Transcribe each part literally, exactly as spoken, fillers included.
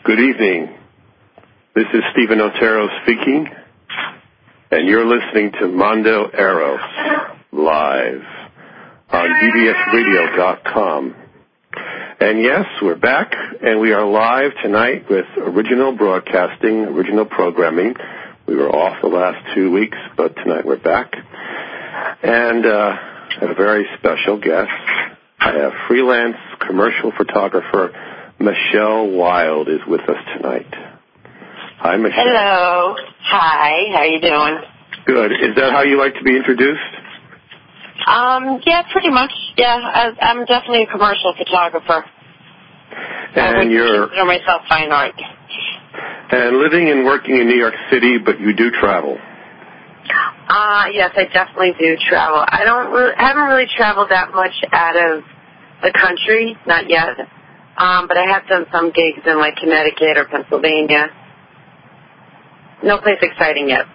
Good evening. This is Stephen Otero speaking, and you're listening to Mondo Eros live on B B S radio dot com. And yes, we're back, and we are live tonight with original broadcasting, original programming. We were off the last two weeks, but tonight we're back. And uh, I have a very special guest. I have freelance commercial photographer Michelle Wild is with us tonight. Hi, Michelle. Hello. Hi. How you doing? Good. Is that how you like to be introduced? Um, yeah, pretty much. Yeah, I, I'm definitely a commercial photographer. And I would you're consider myself fine art. And living and working in New York City, but you do travel. Uh, yes, I definitely do travel. I don't. Re- I haven't really traveled that much out of the country, not yet. Um, but I have done some gigs in like Connecticut or Pennsylvania. No place exciting yet.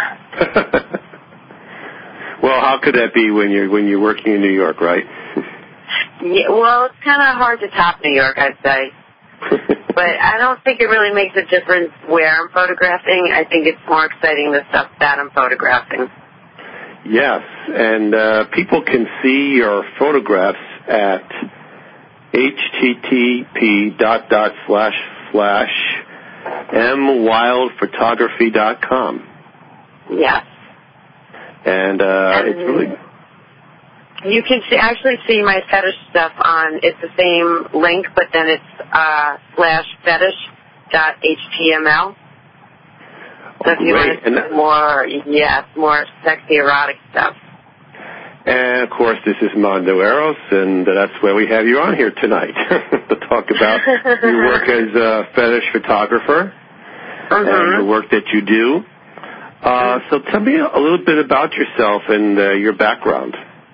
Well, how could that be when you're when you're working in New York, right? Yeah, well, it's kind of hard to top New York, I'd say. But I don't think it really makes a difference where I'm photographing. I think it's more exciting the stuff that I'm photographing. Yes, and uh, people can see your photographs at http dot dot slash slash mwildphotography dot com. Yes. And, uh, and it's really... You can see, actually see my fetish stuff on, it's the same link, but then it's uh, slash fetish dot html. So if you want to see more, yes, more sexy erotic stuff. And, of course, this is Mondo Eros, and that's why we have you on here tonight to talk about your work as a fetish photographer mm-hmm. and the work that you do. Uh, so tell me a little bit about yourself and uh, your background.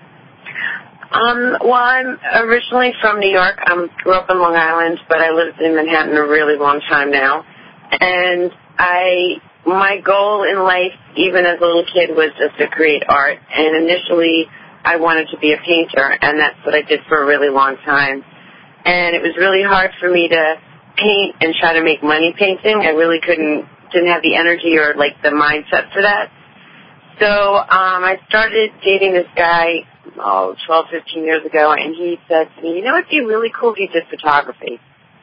Um, well, I'm originally from New York. I um, grew up in Long Island, but I lived in Manhattan a really long time now. And I, my goal in life, even as a little kid, was just to create art. And initially, I wanted to be a painter, and that's what I did for a really long time. And it was really hard for me to paint and try to make money painting. I really couldn't, didn't have the energy or, like, the mindset for that. So um, I started dating this guy, oh, twelve, fifteen years ago, and he said to me, you know, it'd be really cool if you did photography.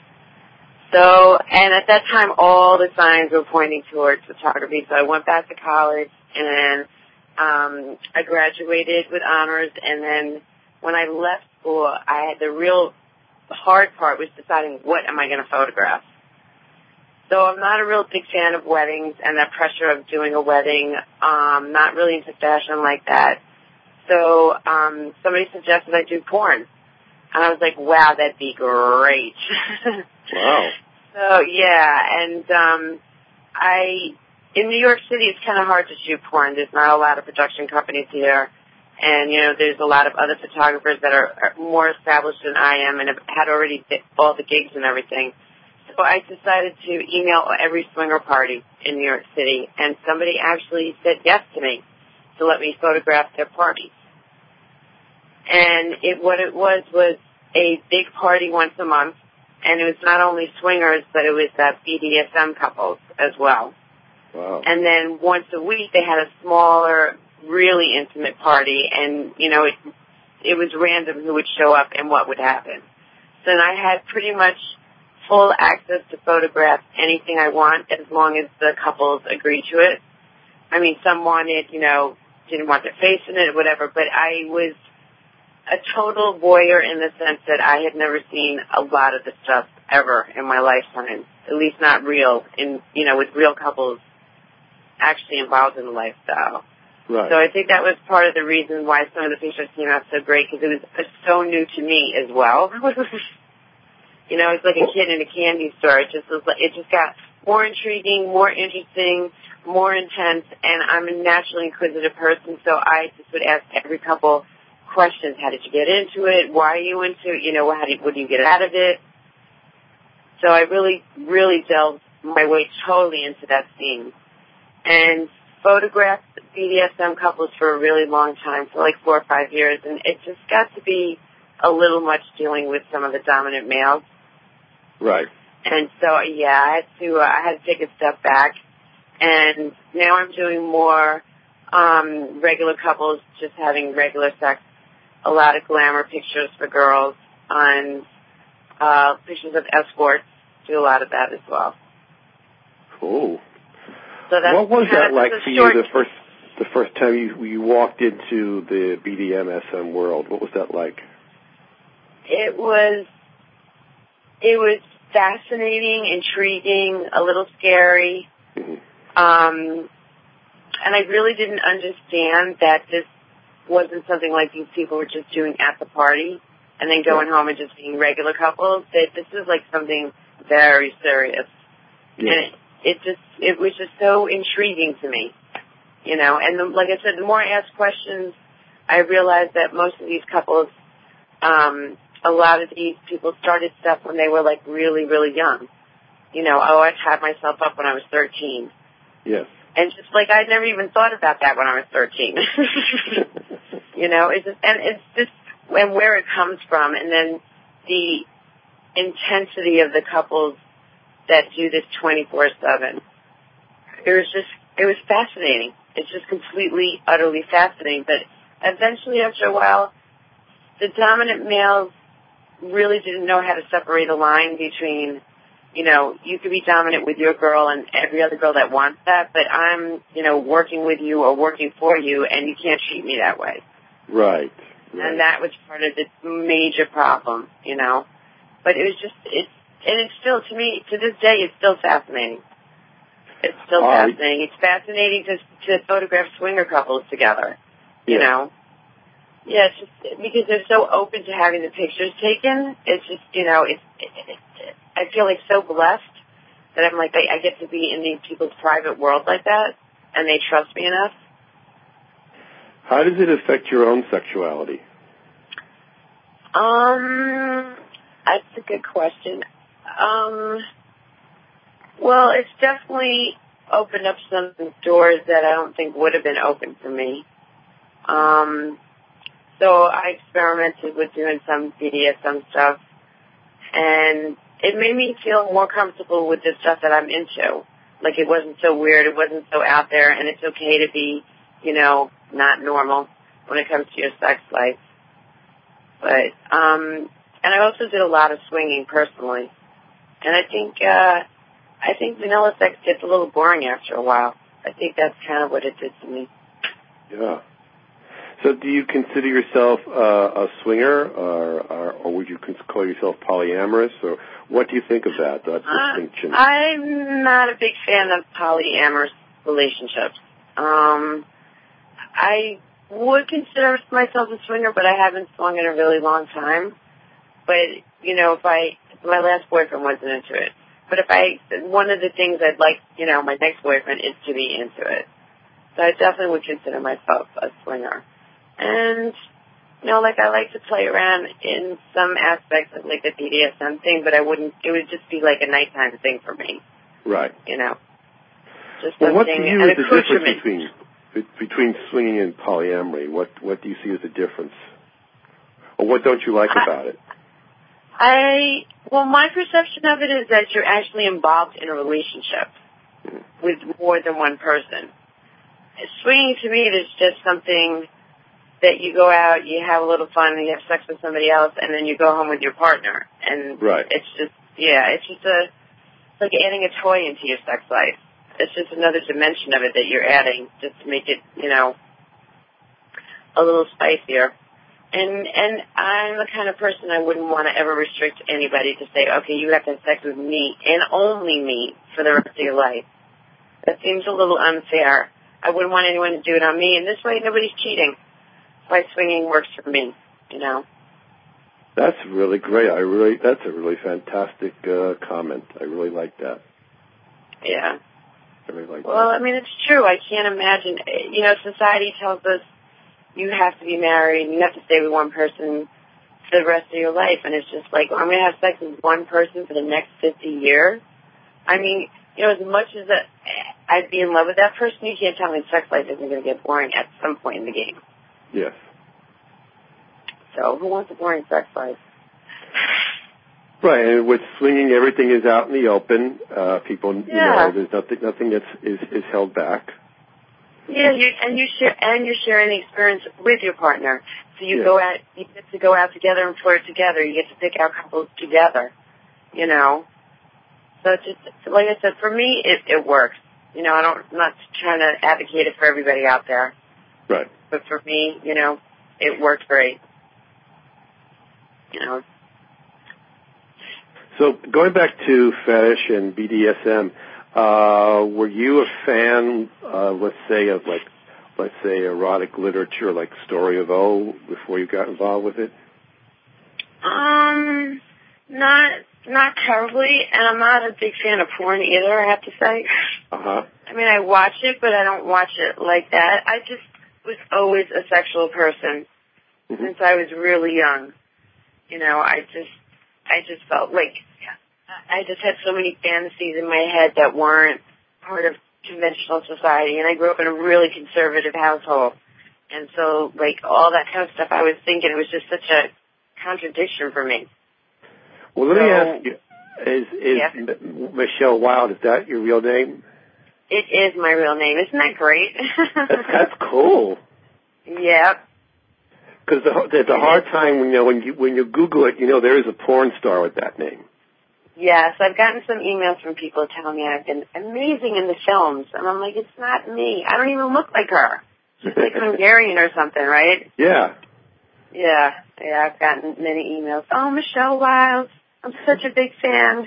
So, and at that time, all the signs were pointing towards photography. So I went back to college, and um, I graduated with honors. And then when I left school, I had the real hard part was deciding what am I going to photograph. So I'm not a real big fan of weddings and that pressure of doing a wedding. Um, not really into fashion like that. So um, somebody suggested I do porn. And I was like, wow, that'd be great. Wow. So, yeah, and um, I, in New York City, it's kind of hard to shoot porn. There's not a lot of production companies here. And, you know, there's a lot of other photographers that are, are more established than I am and have had already all the gigs and everything. So I decided to email every swinger party in New York City, and somebody actually said yes to me to let me photograph their parties. And it, what it was was a big party once a month, and it was not only swingers, but it was uh, B D S M couples as well. Wow. And then once a week they had a smaller, really intimate party, and, you know, it, it was random who would show up and what would happen. So then I had pretty much full access to photograph anything I want as long as the couples agreed to it. I mean, some wanted, you know, didn't want their face in it or whatever, but I was a total voyeur in the sense that I had never seen a lot of the stuff ever in my lifetime, at least not real, in, you know, with real couples actually involved in the lifestyle. Right. So I think that was part of the reason why some of the pictures came out so great, because it was so new to me as well. You know, it's like a kid in a candy store. It just was like, it just got more intriguing, more interesting, more intense, and I'm a naturally inquisitive person, so I just would ask every couple questions. How did you get into it? Why are you into it? You know, how do you, what do you get out of it? So I really, really delved my way totally into that scene and photographed B D S M couples for a really long time, for like four or five years, and it just got to be a little much dealing with some of the dominant males. Right. And so, yeah, I had to, uh, I had to take a step back. And now I'm doing more um, regular couples, just having regular sex, a lot of glamour pictures for girls, on uh, pictures of escorts, do a lot of that as well. Cool. So that's what was that like for you the first the first time you you walked into the B D M S M world? What was that like? It was it was fascinating, intriguing, a little scary. Mm-hmm. Um, and I really didn't understand that this wasn't something like these people were just doing at the party and then going yeah. home and just being regular couples. That this is like something very serious. Yeah. And it, it just, it was just so intriguing to me, you know. And the, like I said, the more I asked questions, I realized that most of these couples, um, a lot of these people started stuff when they were like really, really young. You know, oh, I tied myself up when I was thirteen. Yes. And just like I'd never even thought about that when I was thirteen. You know, it's just, and it's just, and where it comes from, and then the intensity of the couples that do this twenty-four seven. It was just, it was fascinating. It's just completely, utterly fascinating. But eventually, after a while, the dominant males really didn't know how to separate a line between, you know, you could be dominant with your girl and every other girl that wants that, but I'm, you know, working with you or working for you, and you can't treat me that way. Right. right. And that was part of the major problem, you know. But it was just, it's, and it's still, to me, to this day, it's still fascinating. It's still All fascinating. Right. It's fascinating to to photograph swinger couples together, you yeah. know. Yeah, it's just because they're so open to having the pictures taken. It's just, you know, it's. It, it, it, I feel like so blessed that I'm like I, I get to be in these people's private world like that, and they trust me enough. How does it affect your own sexuality? Um, that's a good question. Um, well, it's definitely opened up some doors that I don't think would have been open for me. Um, so I experimented with doing some B D S M stuff, and it made me feel more comfortable with the stuff that I'm into. Like, it wasn't so weird, it wasn't so out there, and it's okay to be, you know, not normal when it comes to your sex life. But, um, and I also did a lot of swinging personally. And I think, uh, I think vanilla sex gets a little boring after a while. I think that's kind of what it did to me. Yeah. So do you consider yourself uh, a swinger, or, or, or would you call yourself polyamorous, or what do you think of that, that distinction? Uh, I'm not a big fan of polyamorous relationships. Um, I would consider myself a swinger, but I haven't swung in a really long time. But, you know, if I, my last boyfriend wasn't into it. But if I, one of the things I'd like, you know, my next boyfriend is to be into it. So I definitely would consider myself a swinger. And, you know, like, I like to play around in some aspects of, like, the B D S M thing, but I wouldn't, it would just be like a nighttime thing for me. Right. You know. Just well, something, what do you an is the difference between, between swinging and polyamory? What, what do you see as the difference? Or what don't you like I, about it? I, well, my perception of it is that you're actually involved in a relationship mm. with more than one person. Swinging, to me, is just something that you go out, you have a little fun, and you have sex with somebody else, and then you go home with your partner. And right. it's just, yeah, it's just a, it's like adding a toy into your sex life. It's just another dimension of it that you're adding just to make it, you know, a little spicier. And and I'm the kind of person I wouldn't want to ever restrict anybody to say, okay, you have to have sex with me and only me for the rest of your life. That seems a little unfair. I wouldn't want anyone to do it on me, and this way nobody's cheating. Why swinging works for me, you know. That's really great. I really, that's a really fantastic uh, comment. I really like that. Yeah. I really like well, that. I mean, it's true. I can't imagine. You know, society tells us you have to be married and you have to stay with one person for the rest of your life, and it's just like, well, I'm going to have sex with one person for the next fifty years. I mean, you know, as much as that I'd be in love with that person, you can't tell me sex life isn't going to get boring at some point in the game. Yes. So who wants a boring sex life? Right, and with swinging, everything is out in the open. Uh, people, you Yeah. know, there's nothing, nothing that's is, is held back. Yeah, you, and you share, and you're sharing the experience with your partner. So you Yeah. go out, you get to go out together and flirt together. You get to pick out couples together. You know, so it's just like I said, for me, it it works. You know, I don't, I'm not trying to advocate it for everybody out there. Right. But for me, you know, it worked great. You know. So going back to fetish and B D S M, uh, were you a fan, uh, let's say, of like, let's say, erotic literature like Story of O before you got involved with it? Um, not not terribly, and I'm not a big fan of porn either, I have to say. Uh-huh. I mean, I watch it, but I don't watch it like that. I just was always a sexual person mm-hmm. since I was really young. You know, I just, I just felt like I just had so many fantasies in my head that weren't part of conventional society, and I grew up in a really conservative household. And so, like, all that kind of stuff I was thinking, it was just such a contradiction for me. Well, let so, me ask you, is, is yeah. M- Michelle Wilde, is that your real name? It is my real name. Isn't that great? that's, that's cool. Yep. Because the, the, the hard time, you know, when you when you Google it, you know, there is a porn star with that name. Yes, I've gotten some emails from people telling me I've been amazing in the films, and I'm like, it's not me. I don't even look like her. She's like Hungarian or something, right? Yeah. Yeah, yeah, I've gotten many emails. Oh, Michelle Wilde, I'm such a big fan.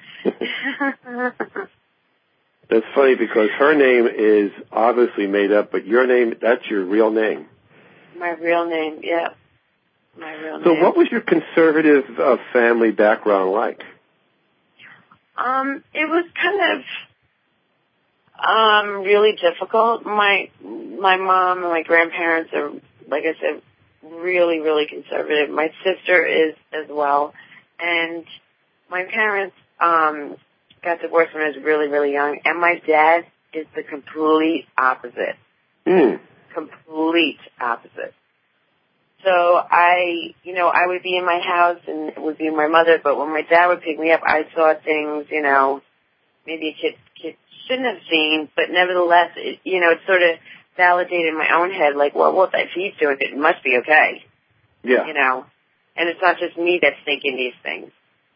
That's funny because her name is obviously made up, but your name, that's your real name. My real name, yeah. My real so name. So what was your conservative uh, family background like? Um, it was kind of um really difficult. My my mom and my grandparents are, like I said, really, really conservative. My sister is as well. And my parents um got divorced when I was really, really young. And my dad is the complete opposite. Mm. Complete opposite. So I, you know, I would be in my house and it would be my mother, but when my dad would pick me up, I saw things, you know, maybe a kid, kid shouldn't have seen, but nevertheless, it, you know, it sort of validated in my own head, like, well, well, if he's doing it, it must be okay. Yeah. You know, and it's not just me that's thinking these things.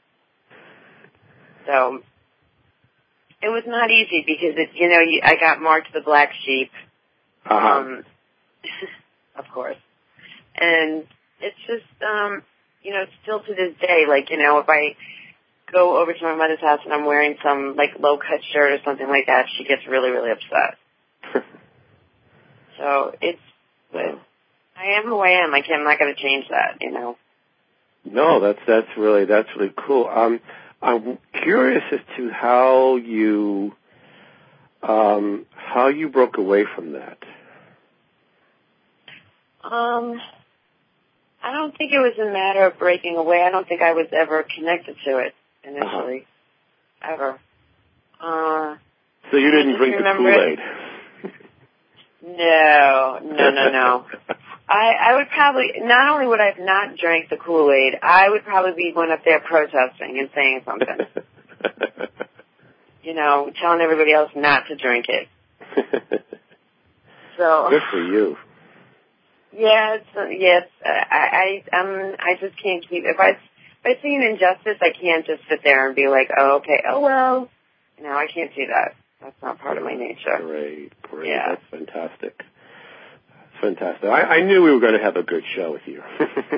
So it was not easy because, it, you know, you, I got marked the black sheep. Uh-huh. Um, of course. And it's just, um, you know, still to this day, like, you know, if I go over to my mother's house and I'm wearing some, like, low-cut shirt or something like that, she gets really, really upset. So it's, but I am who I am. Like, I'm not going to change that, you know. No, that's that's really that's really cool. Um, I'm curious as to how you um, how you broke away from that. Um, I don't think it was a matter of breaking away. I don't think I was ever connected to it initially, uh-huh. ever. Uh, so you didn't drink the Kool-Aid? No, no, no, no. I, I would probably, not only would I have not drank the Kool-Aid, I would probably be one up there protesting and saying something. You know, telling everybody else not to drink it. So. Good for you. Yeah, it's, uh, yes, I, I, um, I just can't keep, if I, if I see an injustice, I can't just sit there and be like, oh, okay, oh, well. No, I can't do that. That's not part of my nature. Great, great. Yeah. That's fantastic. That's fantastic. I, I knew we were going to have a good show with you.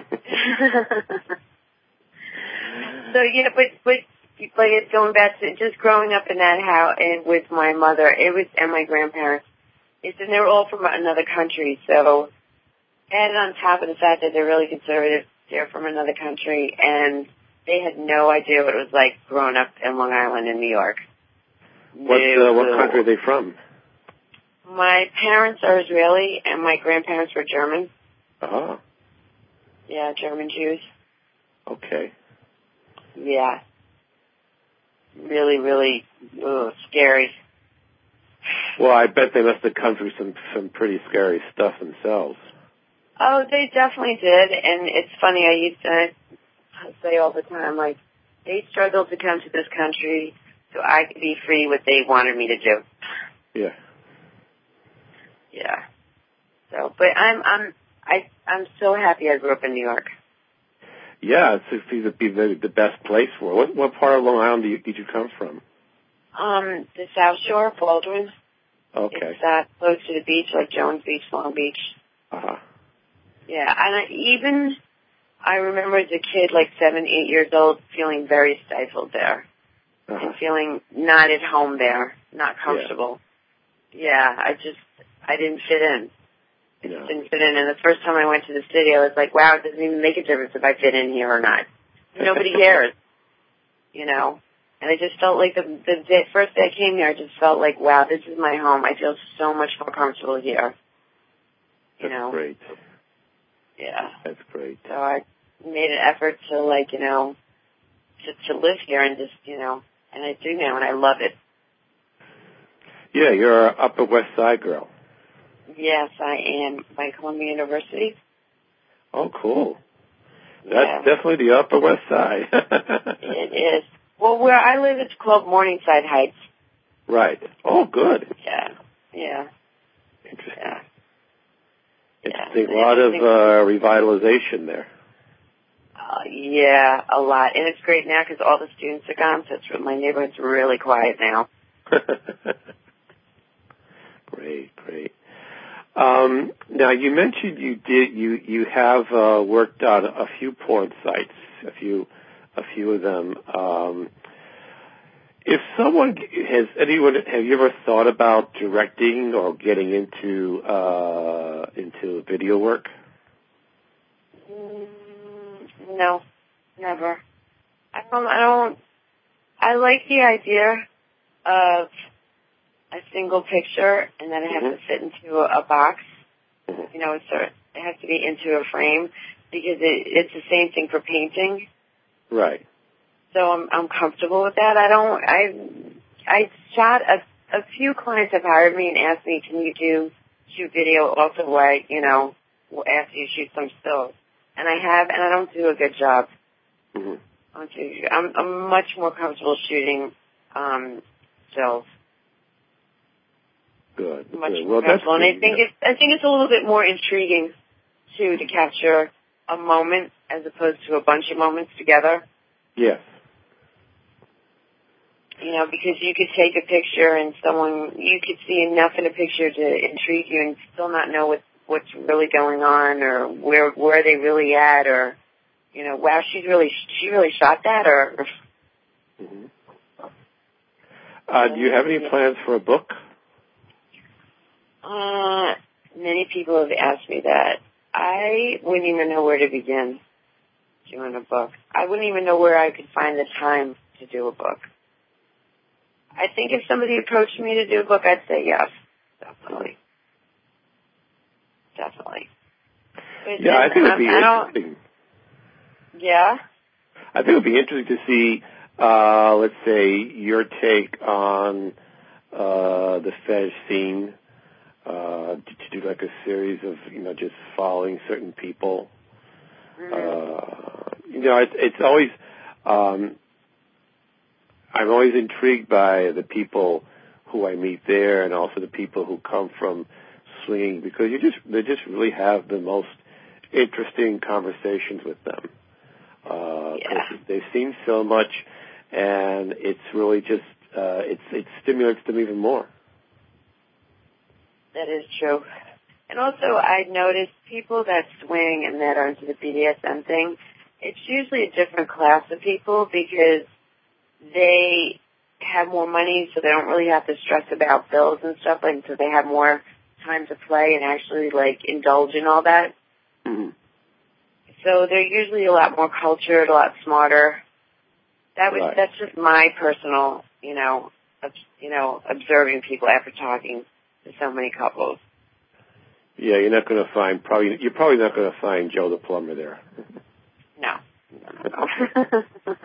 So, yeah, but, but, but it's going back to just growing up in that house and with my mother, it was, and my grandparents, it's, and they were all from another country, so, and on top of the fact that they're really conservative, they're from another country, and they had no idea what it was like growing up in Long Island in New York. What uh, what country are they from? My parents are Israeli, and my grandparents were German. Uh-huh. Yeah, German Jews. Okay. Yeah. Really, really ugh, scary. Well, I bet they must have come through some, some pretty scary stuff themselves. Oh, they definitely did, and it's funny, I used to say all the time, like, they struggled to come to this country so I could be free what they wanted me to do. Yeah. Yeah. So, but I'm I'm I I'm so happy I grew up in New York. Yeah, it seems to be the, the best place for it. What, what part of Long Island did you, did you come from? Um, the South Shore, Baldwin. Okay. It's uh, close to the beach, like Jones Beach, Long Beach. Uh-huh. Yeah, and I, even I remember as a kid, like seven, eight years old, feeling very stifled there. Uh-huh. And feeling not at home there, not comfortable. Yeah, yeah I just, I didn't fit in. I just no. didn't fit in. And the first time I went to the city, I was like, wow, it doesn't even make a difference if I fit in here or not. Nobody cares, you know. And I just felt like the, the day, first day I came here, I just felt like, wow, this is my home. I feel so much more comfortable here. You That's know? great. Yeah. That's great. So I made an effort to, like, you know, to, to live here and just, you know, and I do now, and I love it. Yeah, you're an Upper West Side girl. Yes, I am, by Columbia University. Oh, cool. That's yeah. definitely the Upper West Side. It is. Well, where I live, it's called Morningside Heights. Right. Oh, good. Yeah. Yeah. Interesting. Yeah. Interesting. Yeah. A lot of uh, revitalization there. Uh, yeah, a lot. And it's great now because all the students are gone, so it's, my neighborhood's really quiet now. Great, great. Um, now, you mentioned you did you you have uh, worked on a few porn sites, a few a few of them. Um, if someone has anyone, have you ever thought about directing or getting into uh, into video work? Mm, no, never. I don't. I don't. I like the idea of a single picture, and then it has mm-hmm. to fit into a, a box. Mm-hmm. You know, it's a, it has to be into a frame because it, it's the same thing for painting. Right. So I'm I'm comfortable with that. I don't. I I shot a a few clients have hired me and asked me, can you do shoot video also like you know after you shoot some stills, and I have, and I don't do a good job. Mm-hmm. I don't do, I'm I'm much more comfortable shooting um, stills. Good. Much good. more Well, that's comfortable, and I think it's I think it's a little bit more intriguing too to capture a moment as opposed to a bunch of moments together. Yes. You know, because you could take a picture and someone, you could see enough in a picture to intrigue you and still not know what, what's really going on or where where they really at or, you know, wow, she's really, she really shot that or. Mm-hmm. Uh, do you have any plans for a book? Uh, many people have asked me that. I wouldn't even know where to begin doing a book. I wouldn't even know where I could find the time to do a book. I think if somebody approached me to do a book, I'd say yes, definitely, definitely. But yeah, I think it'd be I interesting. Yeah, I think it'd be interesting to see, uh, let's say, your take on uh, the fetish scene. Uh, to do like a series of, you know, just following certain people. Mm-hmm. Uh, you know, it, it's always. Um, I'm always intrigued by the people who I meet there, and also the people who come from swinging, because you just they just really have the most interesting conversations with them. Uh, yeah. They've seen so much, and it's really just uh, it's it stimulates them even more. That is true. And also, I noticed people that swing and that are into the B D S M thing, it's usually a different class of people because they have more money, so they don't really have to stress about bills and stuff, like, so they have more time to play and actually, like, indulge in all that. Mm-hmm. So they're usually a lot more cultured, a lot smarter. That was, right. That's just my personal, you know, ob- you know, observing people after talking to so many couples. Yeah, you're not going to find, probably, you're probably not going to find Joe the plumber there. No. no, no.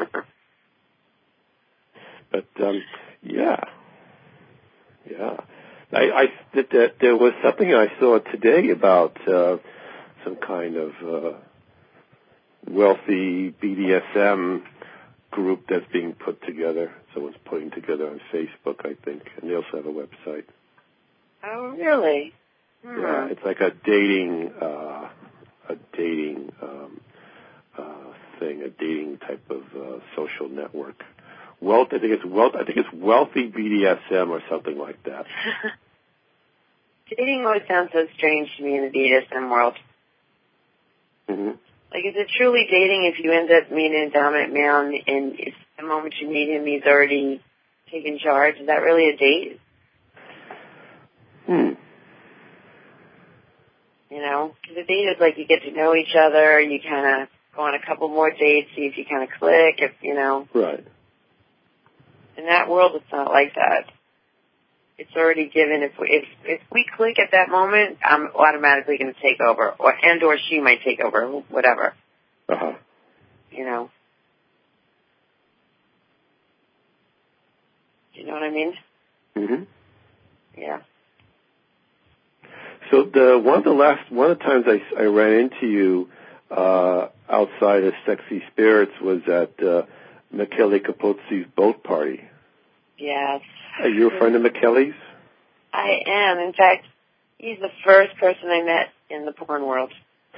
But, um, yeah. Yeah. I, I, that, that there was something I saw today about, uh, some kind of, uh, wealthy B D S M group that's being put together. Someone's putting together on Facebook, I think, and they also have a website. Oh, really? Hmm. Yeah, it's like a dating, uh, a dating um, uh, thing, a dating type of uh, social network. Wealth, I think it's wealth. I think it's Wealthy B D S M or something like that. Dating always sounds so strange to me in the B D S M world. Mm-hmm. Like, is it truly dating if you end up meeting a dominant male and, and if the moment you meet him, he's already taken charge? Is that really a date? Hmm. You know, because a date is like you get to know each other, you kind of go on a couple more dates, see if you kind of click, if, you know. Right. In that world, it's not like that. It's already given. If we, if if we click at that moment, I'm automatically going to take over, or and or she might take over, whatever. Uh huh. You know. Do you know what I mean? Mm-hmm. Yeah. So the one of the last one of the times I, I ran into you uh, outside of Sexy Spirits was at uh, Michele Capozzi's boat party. Yes. Are you a friend of Michele's? I am. In fact, he's the first person I met in the porn world.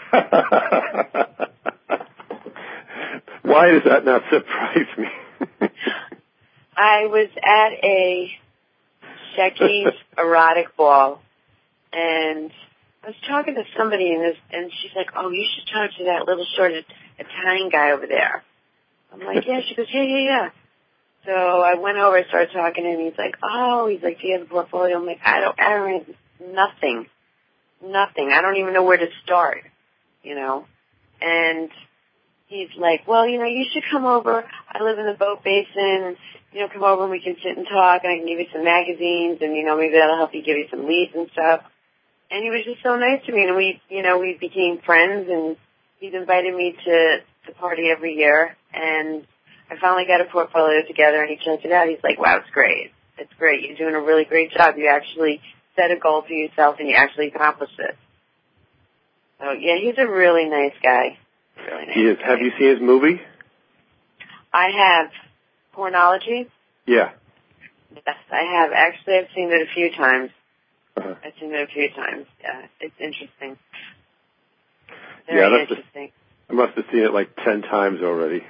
Why does that not surprise me? I was at a Shecky's erotic ball, and I was talking to somebody, and, this, and she's like, oh, you should talk to that little short Italian guy over there. I'm like, yeah. She goes, yeah, yeah, yeah. So I went over and started talking to him. He's like, oh, he's like, do you have a portfolio? I'm like, I don't, I don't have nothing, nothing. I don't even know where to start, you know. And he's like, well, you know, you should come over. I live in the boat basin. You know, come over and we can sit and talk, and I can give you some magazines, and, you know, maybe that'll help you give you some leads and stuff. And he was just so nice to me, and we, you know, we became friends, and he's invited me to the party every year, and I finally got a portfolio together, and he checked it out. He's like, wow, it's great. It's great. You're doing a really great job. You actually set a goal for yourself, and you actually accomplished it. So, yeah, he's a really nice guy. Really nice he is. guy. Have you seen his movie? I have. Pornology? Yeah. Yes, I have. Actually, I've seen it a few times. Uh-huh. I've seen it a few times. Yeah, it's interesting. Very Very yeah, that's interesting. A, I must have seen it like ten times already.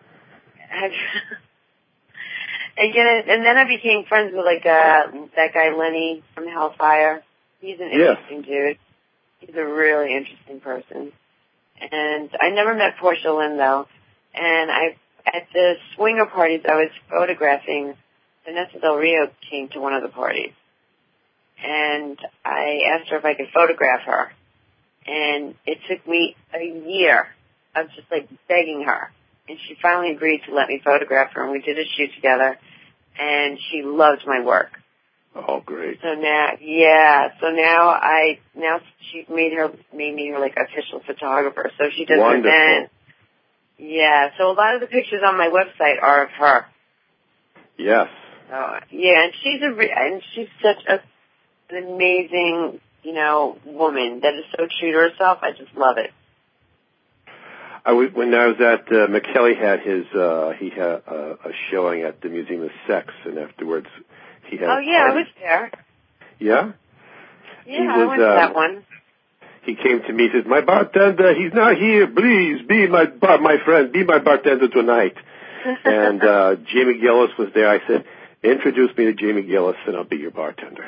Again, and then I became friends with like uh, that guy Lenny from Hellfire. He's an interesting yeah. dude. He's a really interesting person. And I never met Portia Lynn though. And I, at the swinger parties I was photographing, Vanessa Del Rio came to one of the parties. And I asked her if I could photograph her. And it took me a year of just like begging her. And she finally agreed to let me photograph her, and we did a shoot together, and she loved my work. Oh, great. So now, yeah, so now I, now she made her, made me her, like, official photographer. So she does Wonderful. events. Yeah, so a lot of the pictures on my website are of her. Yes. So, yeah, and she's a, re- and she's such a, an amazing, you know, woman that is so true to herself. I just love it. I was, when I was at uh, Michele had his uh, he had uh, a showing at the Museum of Sex, and afterwards he had. Oh yeah, I was there. Yeah. Yeah, he I was, went to um, that one. He came to me. He says, "My bartender, he's not here. Please be my bar, my friend. Be my bartender tonight." And uh, Jamie Gillis was there. I said, "Introduce me to Jamie Gillis, and I'll be your bartender."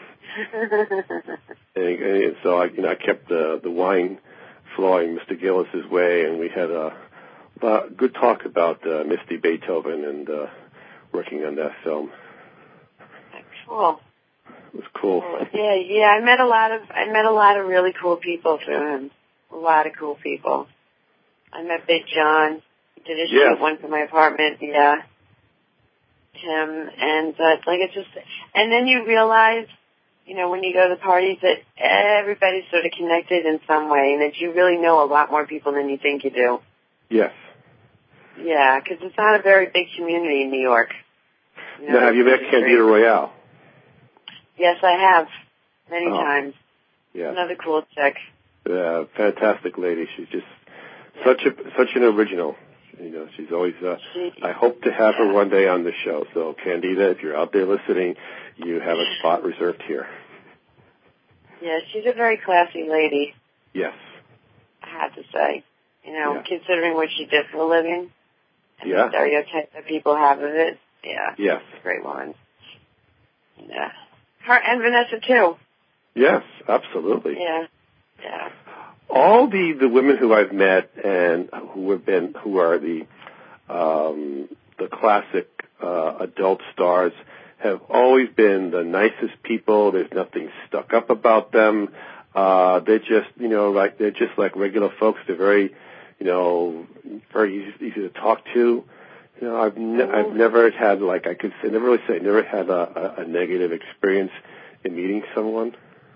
and, and so I, you know, I kept the the wine flowing Mister Gillis's way, and we had a, a good talk about uh, Misty Beethoven and uh, working on that film. Cool. It was cool. Yeah, yeah. I met a lot of I met a lot of really cool people through him. A lot of cool people. I met Big John. He did a shoot yes. once in my apartment. Yeah. Him and uh, it's like it's just, and then you realize, you know, when you go to the parties that everybody's sort of connected in some way, and that you really know a lot more people than you think you do. Yes. Yeah, because it's not a very big community in New York. You know, now, have you met Candida Royale? Yes, I have. Many oh. times. Yeah. Another cool chick. Yeah, fantastic lady. She's just yeah. such a such an original. You know, she's always, uh, I hope to have her one day on the show. So, Candida, if you're out there listening, you have a spot reserved here. Yeah, she's a very classy lady. Yes. I have to say. You know, yeah. considering what she did for a living and yeah. the stereotype that people have of it. Yeah. Yes. She's a great woman. Yeah. Her and Vanessa, too. Yes, absolutely. Yeah. Yeah. All the, the women who I've met and who have been, who are the, um, the classic, uh, adult stars have always been the nicest people. There's nothing stuck up about them. Uh, they're just, you know, like, they're just like regular folks. They're very, you know, very easy, easy to talk to. You know, I've, ne- I've never had, like, I could say, never really say, never had a, a, a negative experience in meeting someone.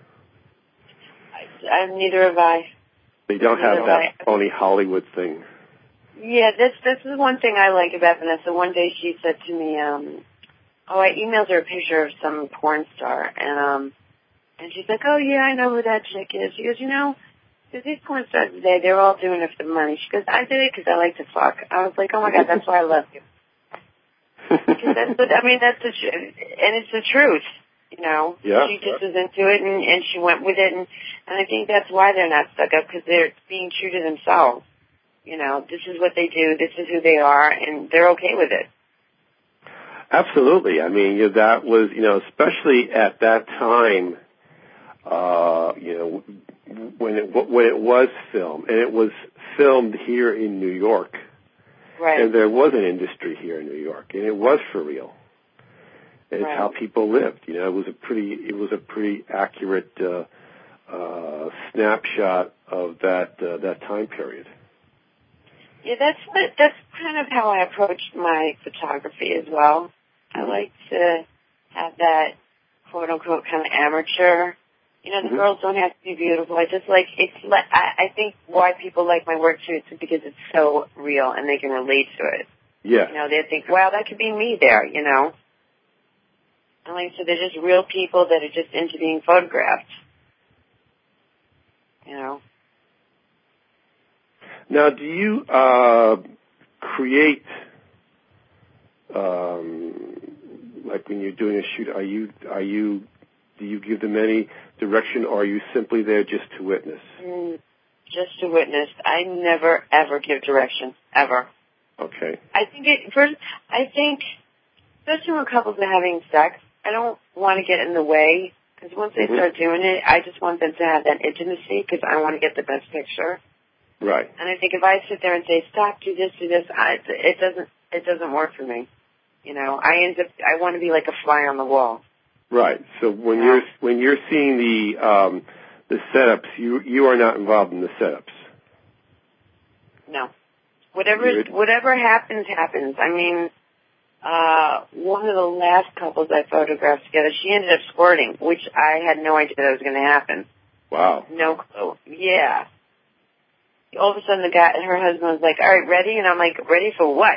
I, I, neither have I. They don't neither have that I. phony Hollywood thing. Yeah, this this is one thing I like about Vanessa. One day she said to me, um, oh, I emailed her a picture of some porn star, and um, and she's like, oh, yeah, I know who that chick is. She goes, you know, because these porn stars today, they're all doing it for the money. She goes, I did it because I like to fuck. I was like, oh, my God, that's why I love you. Because that's the, I mean, that's the tr- and it's the truth, you know. Yeah. She just was into it, and, and she went with it, and, and I think that's why they're not stuck up, because they're being true to themselves. You know, this is what they do, this is who they are, and they're okay with it. Absolutely. I mean, you know, that was, you know, especially at that time, uh, you know, when it when it was filmed, and it was filmed here in New York. Right. And there was an industry here in New York, and it was for real. It's right. how people lived. You know, it was a pretty, it was a pretty accurate uh, uh, snapshot of that uh, that time period. Yeah, that's what, that's kind of how I approached my photography as well. I like to have that quote unquote kind of amateur. You know, the mm-hmm. girls don't have to be beautiful. I just like it's. Like, I, I think why people like my work too is because it's so real and they can relate to it. Yeah. You know, they think, wow, that could be me there. You know. And like I said, they're just real people that are just into being photographed. You know. Now, do you uh, create, um, like when you're doing a shoot, are you, are you, do you give them any direction, or are you simply there just to witness? Mm, just to witness. I never, ever give direction, ever. Okay. I think it, first, I think, especially when couples are having sex, I don't want to get in the way, because once they mm-hmm. start doing it, I just want them to have that intimacy, because I want to get the best picture. Right. And I think if I sit there and say, stop, do this, do this, I, it doesn't, it doesn't work for me. You know, I end up, I want to be like a fly on the wall. Right. So when you you're, know? when you're seeing the, um, the setups, you, you are not involved in the setups. No. Whatever, you're... whatever happens, happens. I mean, uh, one of the last couples I photographed together, she ended up squirting, which I had no idea that was going to happen. Wow. No clue. Yeah. All of a sudden, the guy, her husband was like, all right, ready? And I'm like, ready for what?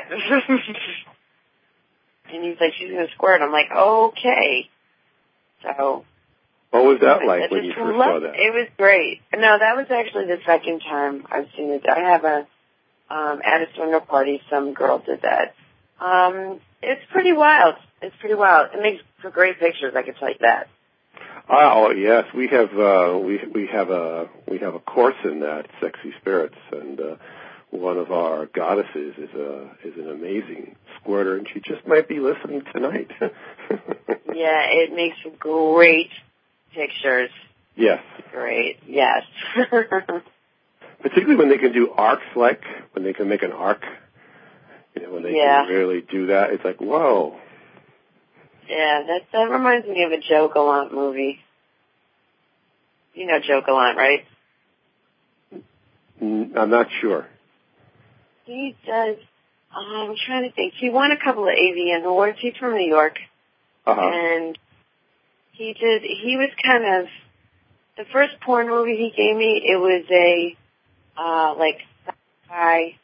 And he's like, she's going to squirt. I'm like, okay. So. What was that like I when you first loved, saw that? It was great. No, that was actually the second time I've seen it. I have a, um, at a swinger party, some girl did that. Um, it's pretty wild. It's pretty wild. It makes for great pictures, I can tell you that. Oh yes, we have uh, we we have a we have a course in that, Sexy Spirits, and uh, one of our goddesses is a is an amazing squirter, and she just might be listening tonight. Yeah, it makes for great pictures. Yes. Great. Yes. Particularly when they can do arcs, like when they can make an arc. You know, when they yeah. can really do that, it's like whoa. Yeah, that that reminds me of a Joe Gallant movie. You know Joe Gallant, right? I'm not sure. He does. Um, I'm trying to think. He won a couple of A V N awards. He's from New York, uh-huh. and he did. He was kind of the first porn movie he gave me. It was a uh, like sci-fi,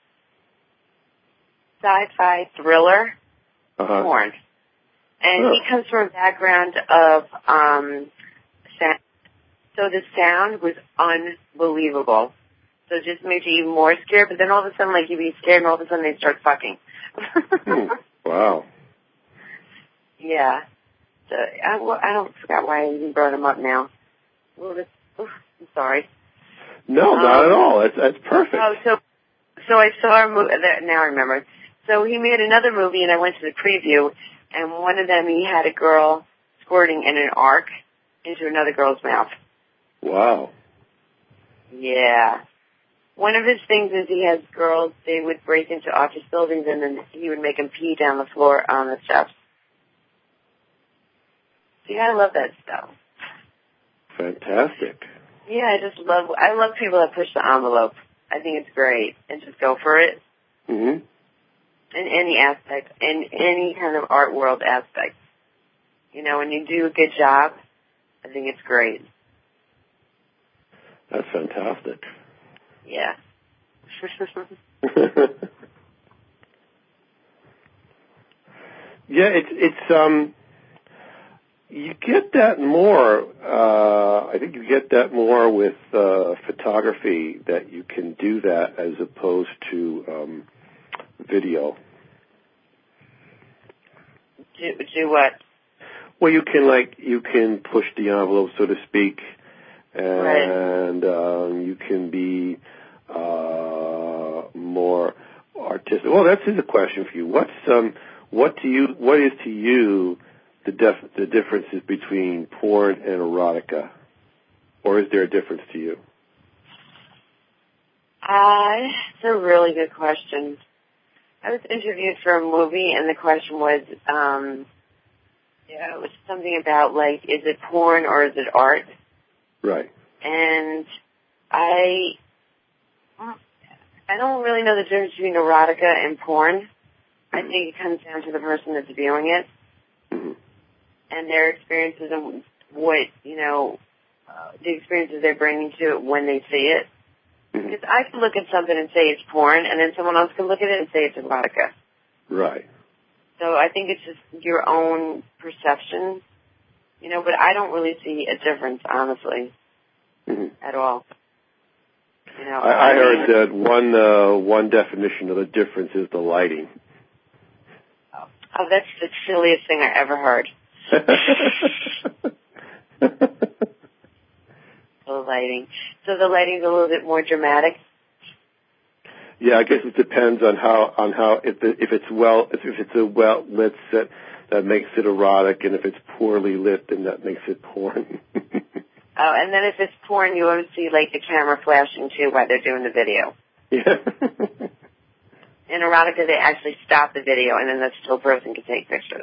sci-fi thriller uh-huh. porn. And oh. he comes from a background of um, sound. So the sound was unbelievable. So it just makes you even more scared. But then all of a sudden, like, you be scared, and all of a sudden they start fucking. mm, wow. Yeah. So I, well, I don't forgot why I even brought him up now. Well, this, oof, I'm sorry. No, um, not at all. That's that's perfect. Oh, so so I saw a movie. Now I remember. So he made another movie, and I went to the preview, and one of them he had a girl squirting in an arc into another girl's mouth. Wow. Yeah. One of his things is he has girls, they would break into office buildings, and then he would make them pee down the floor on the steps. See, I love that stuff. Fantastic. Yeah, I just love, I love people that push the envelope. I think it's great, and just go for it. Mm-hmm. In any aspect, in any kind of art world aspect. You know, when you do a good job, I think it's great. That's fantastic. Yeah. Yeah, it's it's um you get that more uh I think you get that more with uh photography, that you can do that as opposed to um video. Do, do what? Well, you can like you can push the envelope, so to speak, and right. um, you can be uh, more artistic. Well, that's a question for you. What's um, what do you what is to you the def- the differences between porn and erotica, or is there a difference to you? Uh, it's a really good question. I was interviewed for a movie, and the question was, um, yeah, it was something about, like, is it porn or is it art? Right. And I, I don't really know the difference between erotica and porn. Mm-hmm. I think it comes down to the person that's viewing it, mm-hmm. and their experiences and what, you know, uh, the experiences they're bringing to it when they see it. Because mm-hmm. I can look at something and say it's porn, and then someone else can look at it and say it's erotica. Right. So I think it's just your own perception, you know, but I don't really see a difference, honestly, mm-hmm. at all. You know, I, I, I heard mean, that one uh, one definition of the difference is the lighting. Oh, oh that's the silliest thing I ever heard. The lighting. So the lighting's a little bit more dramatic. Yeah, I guess it depends on how on how if the, if it's well if, if it's a well lit set that makes it erotic, and if it's poorly lit, then that makes it porn. Oh, and then if it's porn, you always see like the camera flashing too while they're doing the video. Yeah. In erotica, they actually stop the video, and then the still person can take pictures.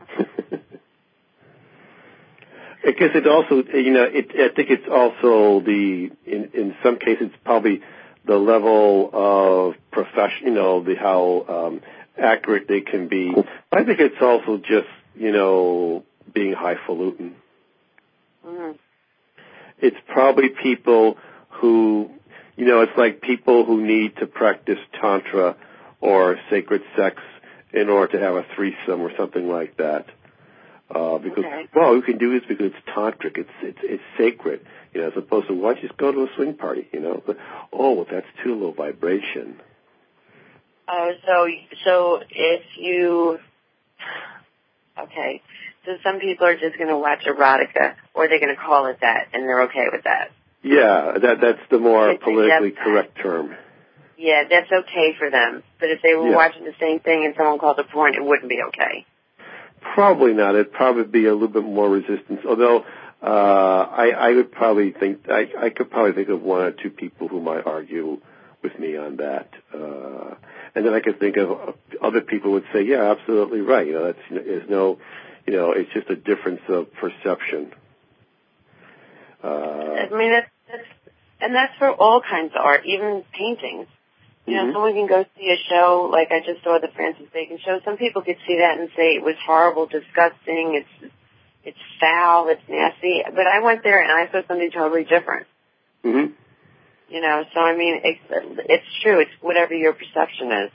Because it also, you know, it, I think it's also the in in some cases it's probably the level of profession, you know, the how um, accurate they can be. I think it's also just, you know, being highfalutin. Mm-hmm. It's probably people who, you know, it's like people who need to practice tantra or sacred sex in order to have a threesome or something like that. Uh, because, okay. well, you can do this because it's tantric, it's it's it's sacred, you know, as opposed to, why don't you just go to a swing party, you know? But, oh, well, that's too low vibration. Oh, uh, so so if you, okay, so some people are just going to watch erotica, or they're going to call it that, and they're okay with that. Yeah, that that's the more if politically correct term. Yeah, that's okay for them. But if they were yeah. watching the same thing and someone called it porn, it wouldn't be okay. Probably not. It'd probably be a little bit more resistance. Although uh, I, I would probably think I, I could probably think of one or two people who might argue with me on that, uh, and then I could think of other people who would say, "Yeah, absolutely right." You know, that's there's no, you know, it's just a difference of perception. Uh, I mean, that's, that's and that's for all kinds of art, even paintings. You know, mm-hmm. someone can go see a show, like I just saw the Francis Bacon show. Some people could see that and say it was horrible, disgusting, it's it's foul, it's nasty. But I went there and I saw something totally different. Mm-hmm. You know, so I mean, it's, it's true. It's whatever your perception is.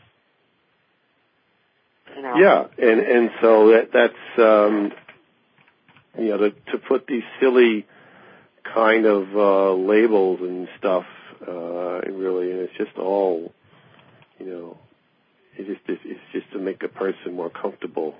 You know? Yeah, and and so that that's um, you know to to put these silly kind of uh, labels and stuff uh, really, and it's just all, you know, it just it's, it's just to make a person more comfortable.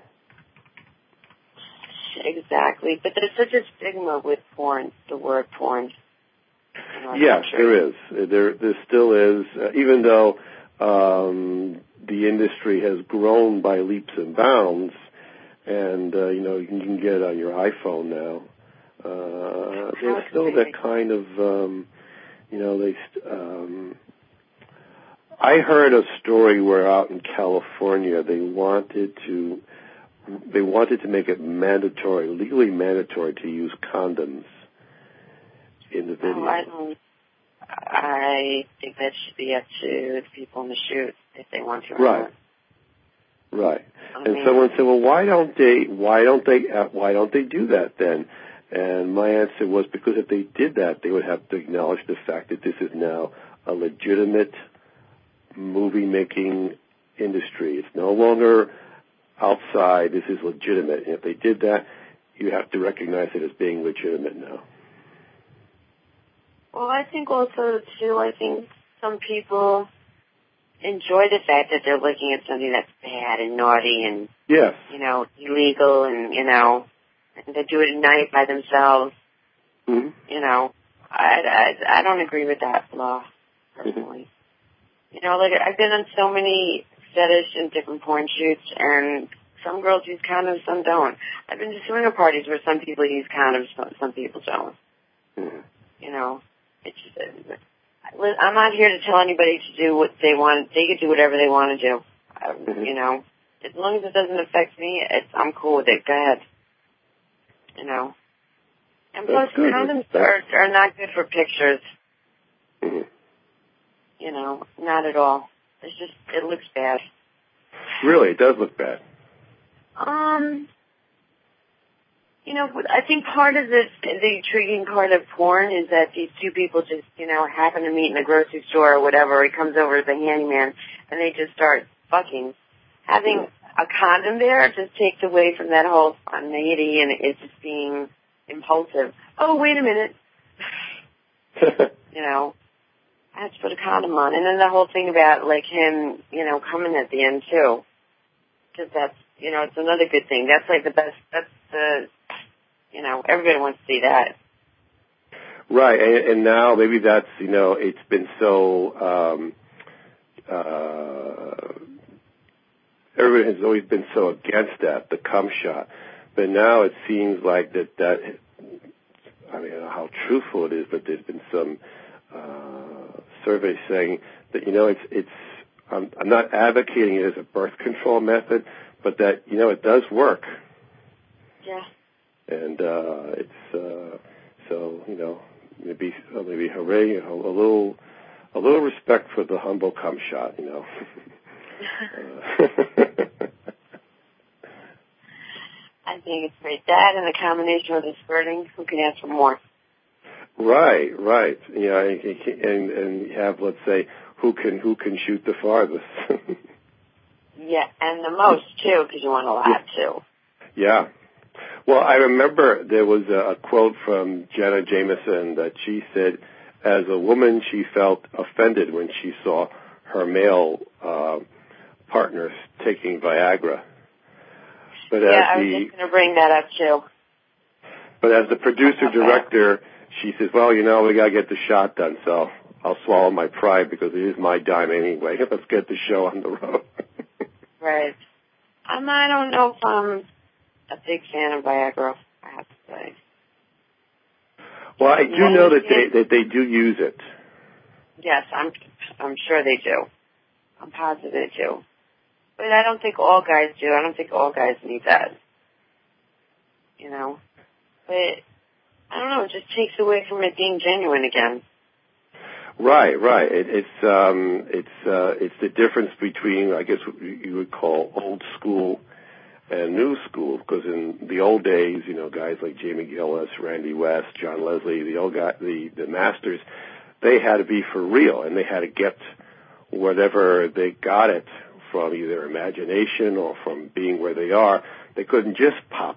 Exactly, but there's such a stigma with porn, the word porn. Yes, country. there is. There, there still is, uh, even though um, the industry has grown by leaps and bounds, and uh, you know you can, you can get it on your iPhone now. Uh, there's still that kind of, um, you know, they. Um, I heard a story where out in California they wanted to, they wanted to make it mandatory, legally mandatory to use condoms in the video. Oh, I don't. I think that should be up to the people in the shoot if they want to. Right. Right. I and mean, someone said, "Well, why don't they? Why don't they? Uh, why don't they do that then?" And my answer was because if they did that, they would have to acknowledge the fact that this is now a legitimate movie-making industry. It's no longer outside. This is legitimate. And if they did that, you have to recognize it as being legitimate now. Well, I think also, too, I think some people enjoy the fact that they're looking at something that's bad and naughty and, yes. you know, illegal and, you know, and they do it at night by themselves. Mm-hmm. You know, I, I, I don't agree with that law, personally. Mm-hmm. You know, like, I've been on so many fetish and different porn shoots, and some girls use condoms, some don't. I've been to swinger parties where some people use condoms, some people don't. Mm-hmm. You know, it's just, I'm not here to tell anybody to do what they want. They can do whatever they want to do. Mm-hmm. You know, as long as it doesn't affect me, it's, I'm cool with it. Go ahead. You know. And plus, condoms are, are not good for pictures. Mm-hmm. You know, not at all. It's just, it looks bad. Really? It does look bad? Um, you know, I think part of this, the intriguing part of porn is that these two people just, you know, happen to meet in a grocery store or whatever. He comes over as a handyman, and they just start fucking. Having a condom there just takes away from that whole spontaneity, and it's just being impulsive. Oh, wait a minute. You know, I have to put a condom on. And then the whole thing about, like, him, you know, coming at the end, too. Because that's, you know, it's another good thing. That's, like, the best, that's the, you know, everybody wants to see that. Right, and, and now maybe that's, you know, it's been so, um, uh, everybody has always been so against that, the cum shot. But now it seems like that, that I mean, I don't know how truthful it is, but there's been some uh, surveys saying that, you know, it's, it's I'm, I'm not advocating it as a birth control method, but that, you know, it does work. Yeah. And uh, it's, uh, so, you know, maybe, uh, maybe hooray, a, a little, a little respect for the humble cum shot, you know. uh, I think it's great. That and the combination with the skirting, who can ask for more? Right, right. You know, and and you have, let's say, who can who can shoot the farthest. Yeah, and the most too, because you want a lot too. Yeah. Well, I remember there was a, a quote from Jenna Jameson that she said, as a woman, she felt offended when she saw her male uh, partners taking Viagra. But yeah, as I was the, just going to bring that up, too. But as the producer-director, she says, well, you know, we got to get the shot done, so I'll swallow my pride because it is my dime anyway. Let's get the show on the road. Right. Um, I don't know if I'm a big fan of Viagra, I have to say. Well, I do you know that they, that they do use it. Yes, I'm, I'm sure they do. I'm positive they do. But I don't think all guys do. I don't think all guys need that. You know? But, I don't know, it just takes away from it being genuine again. Right, right. It, it's, um, it's, uh, it's the difference between, I guess, what you would call old school and new school. Because in the old days, you know, guys like Jamie Gillis, Randy West, John Leslie, the old guy, the, the masters, they had to be for real, and they had to get whatever they got it from either imagination or from being where they are. They couldn't just pop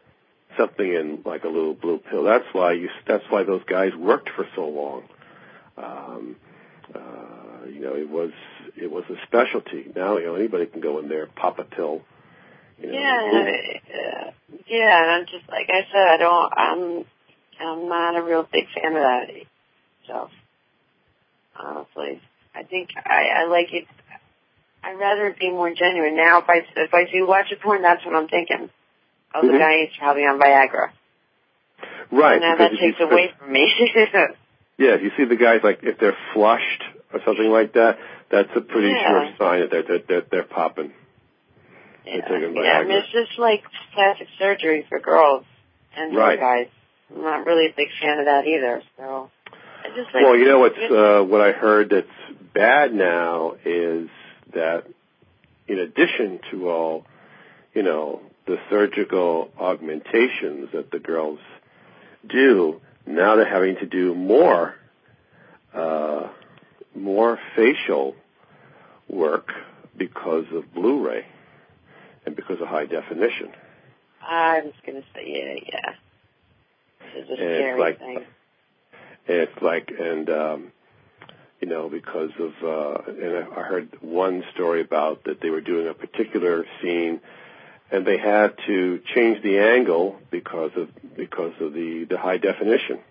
something in like a little blue pill. That's why you. That's why those guys worked for so long. Um, uh, you know, it was it was a specialty. Now, you know, anybody can go in there, pop a pill. You know, yeah, uh, yeah. And I'm just like I said, I don't. I'm I'm not a real big fan of that stuff. Honestly, I think I, I like it. I'd rather it be more genuine. Now, if I if I see watch a porn, that's what I'm thinking. Oh, the mm-hmm. guy is probably on Viagra. Right. So now that takes away from me. Yeah, if you see the guys, like, if they're flushed or something like that, that's a pretty yeah. sure sign that they're, they're, they're, they're popping. Yeah, they're yeah I mean, it's just like plastic surgery for girls and right. for guys. I'm not really a big fan of that either, so I just like... Well, you know, what's, uh, what I heard that's bad now is that in addition to all, you know, the surgical augmentations that the girls do, now they're having to do more, uh, more facial work because of Blu-ray and because of high definition. I was going to say, yeah, yeah. This is a and scary it's like, thing. And it's like, and um, you know, because of, uh, and I heard one story about that they were doing a particular scene, and they had to change the angle because of because of the, the high definition.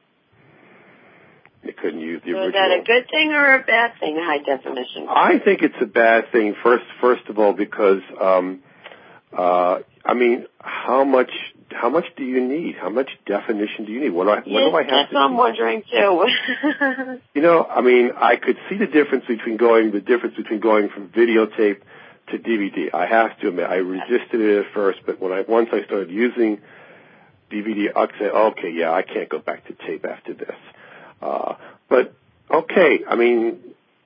They couldn't use the so original. Is that a good thing or a bad thing, high definition? I think it's a bad thing. First, first of all, because um, uh, I mean, how much how much do you need? How much definition do you need? What do I, yes, what do I have that's to? What I'm wondering too. You know, I mean, I could see the difference between going the difference between going from videotape to D V D. I have to admit, I resisted it at first, but when I once I started using D V D, I said, okay, yeah, I can't go back to tape after this. Uh, but okay, I mean,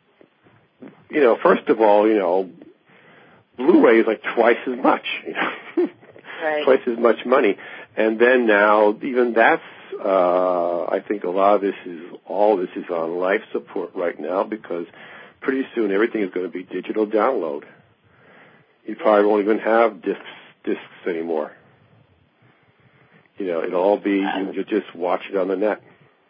you know, first of all, you know, Blu-ray is like twice as much, you know, right. twice as much money, and then now even that's. Uh, I think a lot of this is all this is on life support right now because pretty soon everything is going to be digital download. You probably won't even have discs discs anymore. You know, it'll all be you just watch it on the net.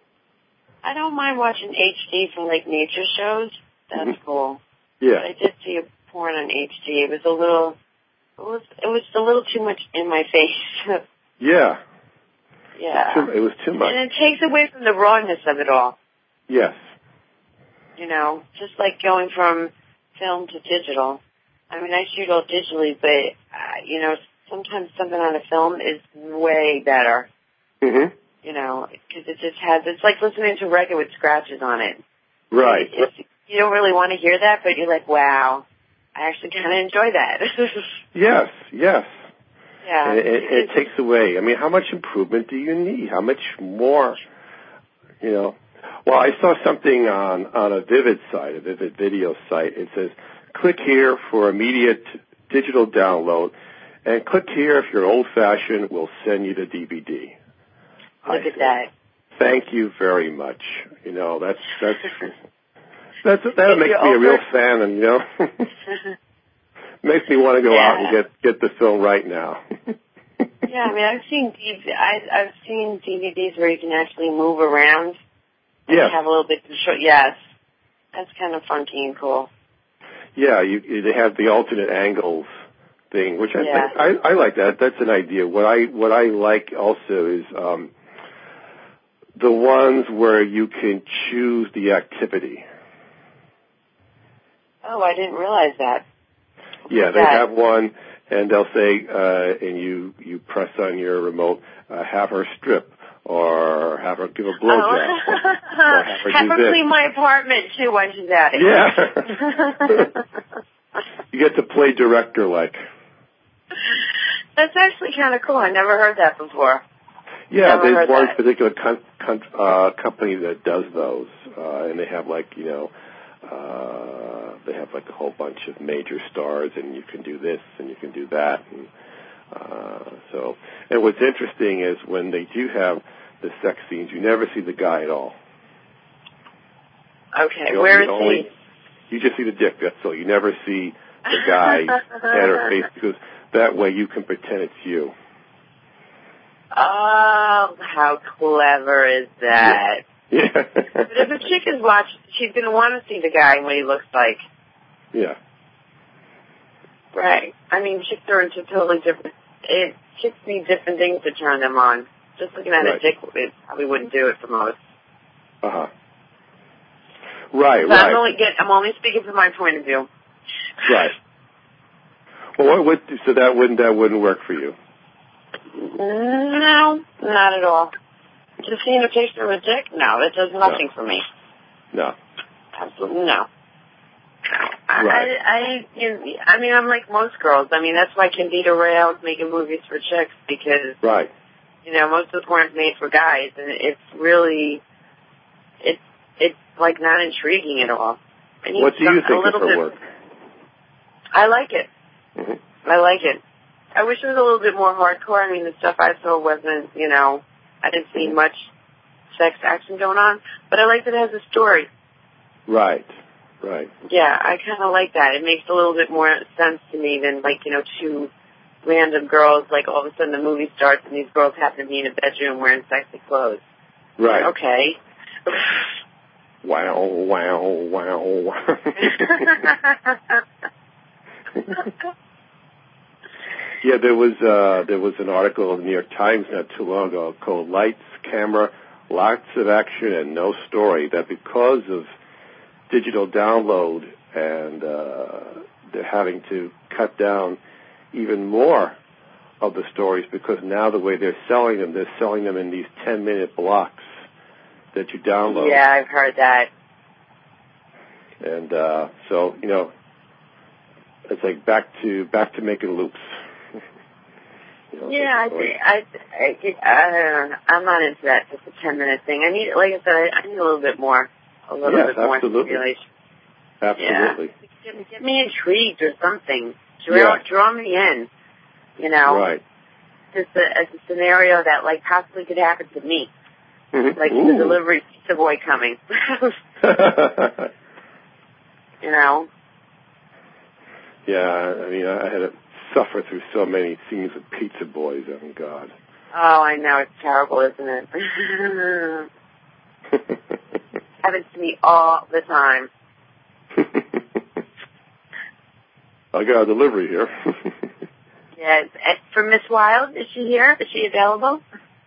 I don't mind watching H D for like nature shows. That's mm-hmm. cool. Yeah. But I did see a porn on H D. It was a little, it was, it was a little too much in my face. Yeah. Yeah. Too, it was too much. And it takes away from the rawness of it all. Yes. You know, just like going from film to digital. I mean, I shoot all digitally, but, uh, you know, sometimes something on a film is way better. Mm-hmm. You know, because it just has, it's like listening to a record with scratches on it. Right. It's, you don't really want to hear that, but you're like, wow, I actually kind of enjoy that. Yes, yes. Yeah. And it, it, it takes away. I mean, how much improvement do you need? How much more, you know? Well, I saw something on, on a Vivid site, a Vivid video site. It says, click here for immediate digital download, and click here if you're old-fashioned, we'll send you the D V D. Look I at said, that. Thank you very much. You know, that's, that's, that's, that makes me a real fan, and, you know, makes me want to go yeah. out and get, get the film right now. Yeah, I mean, I've seen D V D, I, I've seen D V Ds where you can actually move around. And yes. have a little bit of short. Yes. That's kind of funky and cool. Yeah, you, they have the alternate angles thing, which I, yeah. I, I like that. That's an idea. What I, what I like also is, um, the ones where you can choose the activity. Oh, I didn't realize that. What's yeah, they that? have one, and they'll say, uh, and you, you press on your remote, uh, have her strip, or have her give a blowjob, oh. or, or have her, have do her this. clean my apartment, too, when she's at it. Yeah. You get to play director-like. That's actually kind of cool. I never heard that before. Yeah, never there's one that. particular con- con- uh, company that does those, uh, and they have like, you know, uh, they have like a whole bunch of major stars, and you can do this, and you can do that, and uh, so. And what's interesting is when they do have the sex scenes, you never see the guy at all. Okay, you where is only, he? You just see the dick, that's all. You never see the guy's head or face, because that way you can pretend it's you. Oh, how clever is that? Yeah. But if a chick is watching, she's going to want to see the guy and what he looks like. Yeah. Right. I mean, chicks are into totally different. It chicks need different things to turn them on. Just looking at Right. a dick, it probably wouldn't do it for most. Uh huh. Right. So right. I'm only get. I'm only speaking from my point of view. Right. Well, what would so that wouldn't that wouldn't work for you? No, not at all. Just seeing a picture of a dick? No, that does nothing No. for me. No. Absolutely no. I, Right. I, I, you know, I mean, I'm like most girls. I mean, that's why Candida Royale is making movies for chicks because, Right. you know, most of the porn's made for guys, and it's really, it's, it's like not intriguing at all. I need What do some, you a think of little her bit, work? I like it. Mm-hmm. I like it. I wish it was a little bit more hardcore. I mean, the stuff I saw wasn't, you know, I didn't see Mm-hmm. much sex action going on, but I like that it has a story. Right. Right. Yeah, I kind of like that. It makes a little bit more sense to me than, like, you know, two random girls, like, all of a sudden the movie starts and these girls happen to be in a bedroom wearing sexy clothes. Right. Okay. Wow, wow, wow, wow. Yeah, there was uh, there was an article in the New York Times not too long ago called Lights, Camera, Lots of Action and No Story, that because of digital download and uh, they're having to cut down even more of the stories because now the way they're selling them, they're selling them in these ten-minute blocks that you download. Yeah, I've heard that. And uh, so, you know, it's like back to back to making loops. You know, Yeah, I think I, I, I don't know. I'm not into that. Just a ten minute thing. I need, like I said, I, I need a little bit more, a little yes, bit more absolutely. stimulation. Absolutely. Yeah. Get, get me intrigued or something. Draw, Yeah. draw me in. You know, Right. just a, as a scenario that like possibly could happen to me, Mm-hmm. like Ooh. the delivery pizza boy coming. You know. Yeah, I mean, I had to suffer through so many scenes with pizza boys. Oh, God. Oh, I know. It's terrible, isn't it? Happens to me all the time. I got a delivery here. Yes. And for Miss Wild, is she here? Is she available?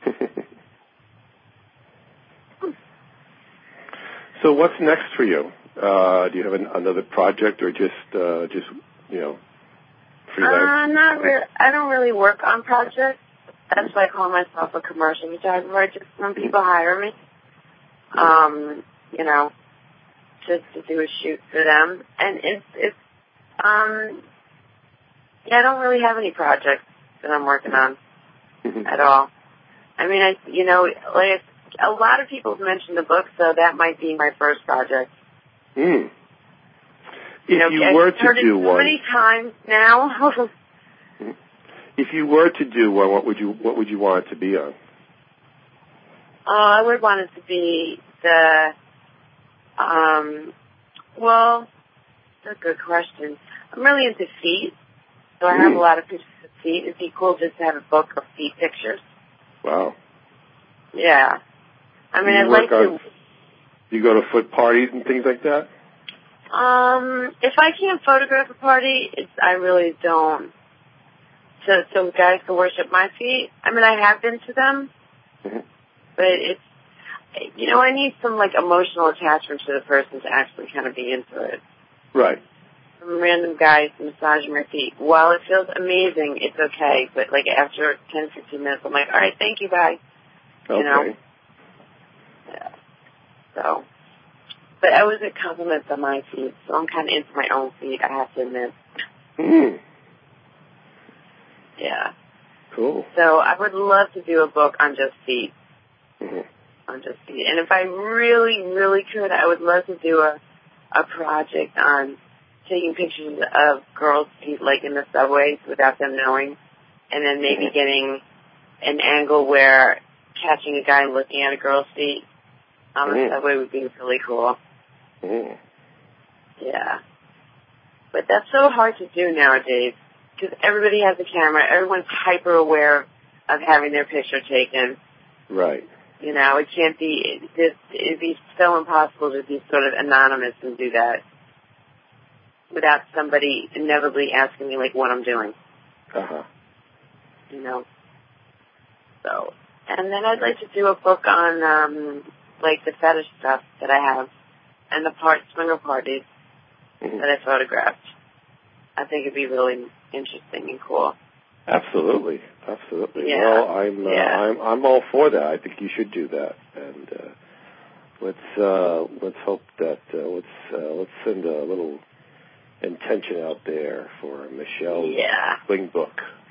So what's next for you? Uh, do you have an, another project or just, uh, just you know, freelance? Uh, not really. I don't really work on projects. That's why I call myself a commercial photographer. Just when people hire me, um, you know, just to do a shoot for them. And it's, it's, um, yeah, I don't really have any projects that I'm working on at all. I mean, I, you know, like a lot of people have mentioned the book, so that might be my first project. Mm. If You know, you I've were to heard do it so one, many times now. if you were to do one, what would you what would you want it to be on? Oh, I would want it to be the, um, well, that's a good question. I'm really into feet, so I have Mm. a lot of pictures of feet. It'd be cool just to have a book of feet pictures. Wow. Yeah. I mean, Do you I'd work like on, to, do you go to foot parties and things like that? um, if I can't photograph a party, it's, I really don't. So, so guys can worship my feet. I mean, I have been to them, Mm-hmm. but it's, you know, I need some, like, emotional attachment to the person to actually kind of be into it. Right. Some random guys massaging my feet. While it feels amazing, it's okay. But, like, after ten, fifteen minutes, I'm like, all right, thank you, bye. Okay. You know? Yeah. So. But I was at compliments on my feet, so I'm kind of into my own feet, I have to admit. Mm. Yeah. Cool. So I would love to do a book on just feet. Mm-hmm. On just feet. And if I really, really could, I would love to do a, a project on taking pictures of girls' feet, like in the subways, without them knowing, and then maybe Mm-hmm. getting an angle where catching a guy looking at a girl's feet on the Mm-hmm. subway would be really cool. Mm. Yeah. But that's so hard to do nowadays because everybody has a camera. Everyone's hyper aware of having their picture taken. Right. You know, it can't be, it, it'd be so impossible to be sort of anonymous and do that without somebody inevitably asking me, like, what I'm doing. Uh-huh. You know. So, and then I'd like to do a book on, um, like, the fetish stuff that I have and the part swinger parties mm-hmm. that I photographed. I think it'd be really interesting and cool. Absolutely, absolutely. Yeah. Well, I'm, uh, yeah. I'm, I'm all for that. I think you should do that, and uh, let's, uh, let's hope that uh, let's, uh, let's send a little intention out there for Michelle's yeah. swing book.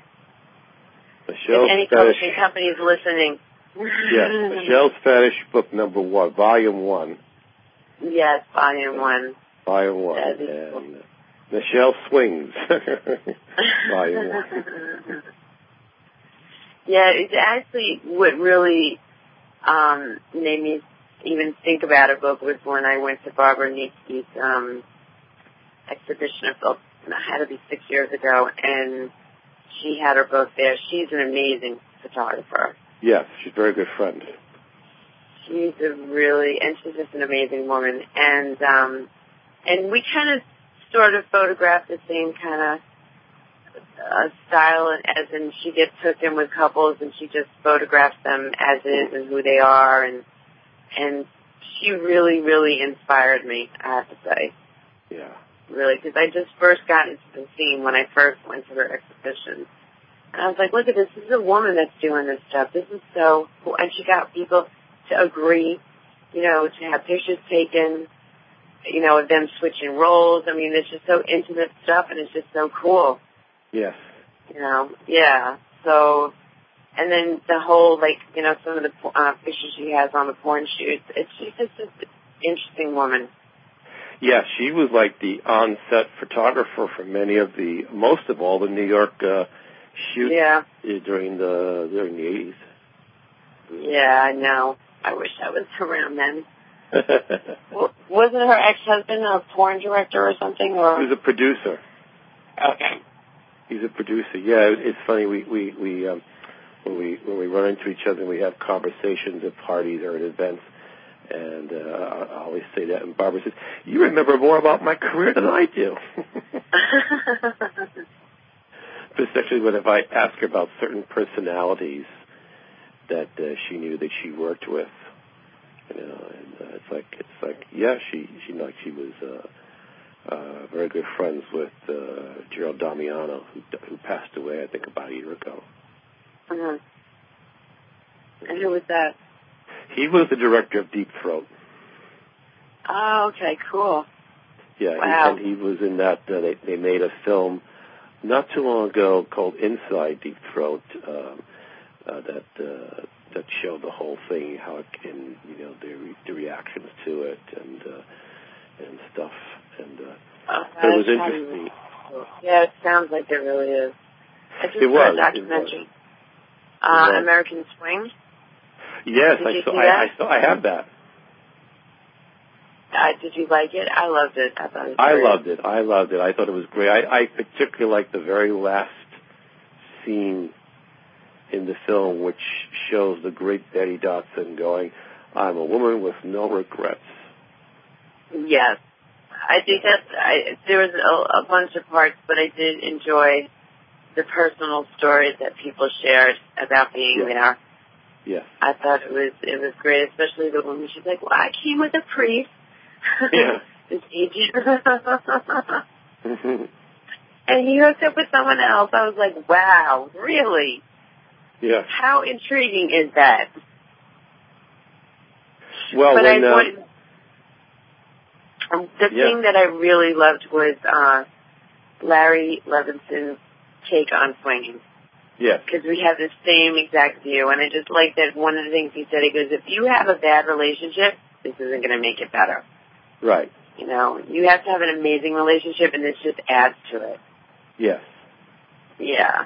Michelle's if any fetish, publishing companies listening. Yes, Michelle's Fetish book number one, volume one. Yes, volume one. Volume one, and cool. Michelle Swings, volume one. Yeah, it's actually what really um, made me even think about a book was when I went to Barbara Nietzsche's um, exhibition of books. It had to be six years ago, and she had her book there. She's an amazing photographer. Yes, she's a very good friend. She's a really, and she's just an amazing woman. And um, and we kind of sort of photograph the same kind of uh, style as in she gets hooked in with couples and she just photographs them as is and who they are. And and she really, really inspired me, I have to say. Yeah. Really, because I just first got into the scene when I first went to her exhibition. And I was like, look at this. This is a woman that's doing this stuff. This is so cool. And she got people to agree, you know, to have pictures taken, you know, of them switching roles. I mean, it's just so intimate stuff, and it's just so cool. Yes. You know, yeah. So, and then the whole, like, you know, some of the uh, pictures she has on the porn shoots. It's she's just an interesting woman. Yeah, she was like the on-set photographer for many of the, most of all, the New York uh, shoots yeah. during the during the eighties. Yeah, I know. I wish I was around then. well, wasn't her ex-husband a porn director or something? Or he was a producer. Okay. He's a producer. Yeah, it's funny. We we we um, when we when we run into each other and we have conversations at parties or at events. And uh, I always say that, and Barbara says, you remember more about my career than I do. Especially when if I ask her about certain personalities that uh, she knew that she worked with, you know, and uh, it's like, it's like, yeah, she, she like she was uh, uh, very good friends with uh, Gerald Damiano, who, who passed away, I think, about a year ago. Uh-huh. And who was that? He was the director of Deep Throat. Oh, okay, cool. Yeah, wow. he, and he was in that. Uh, they, they made a film not too long ago called Inside Deep Throat um, uh, that uh, that showed the whole thing, how it can, you know, the, re- the reactions to it and uh, and stuff. And uh, oh, it was interesting. Cool. Yeah, it sounds like it really is. I just it saw was, a documentary. It was. Uh, it was. American Swing. Yes, did I you saw. see I, that? I saw. I have that. Uh, did you like it? I loved it. I thought it was I great. loved it. I loved it. I thought it was great. I, I particularly liked the very last scene in the film, which shows the great Betty Dodson going, "I'm a woman with no regrets." Yes, I think that's. I, there was a, a bunch of parts, but I did enjoy the personal stories that people shared about being yes. there. Yes. I thought it was it was great, especially the woman. She's like, "Well, I came with a priest." Yeah. This agent. And he hooked up with someone else. I was like, "Wow, really?" Yeah. How intriguing is that? Well, but when, I uh, wanted, um, the yeah. thing that I really loved was uh, Larry Levinson's take on swinging. Yes. Because we have the same exact view, and I just like that one of the things he said, he goes, if you have a bad relationship, this isn't going to make it better. Right. You know, you have to have an amazing relationship, and this just adds to it. Yes. Yeah.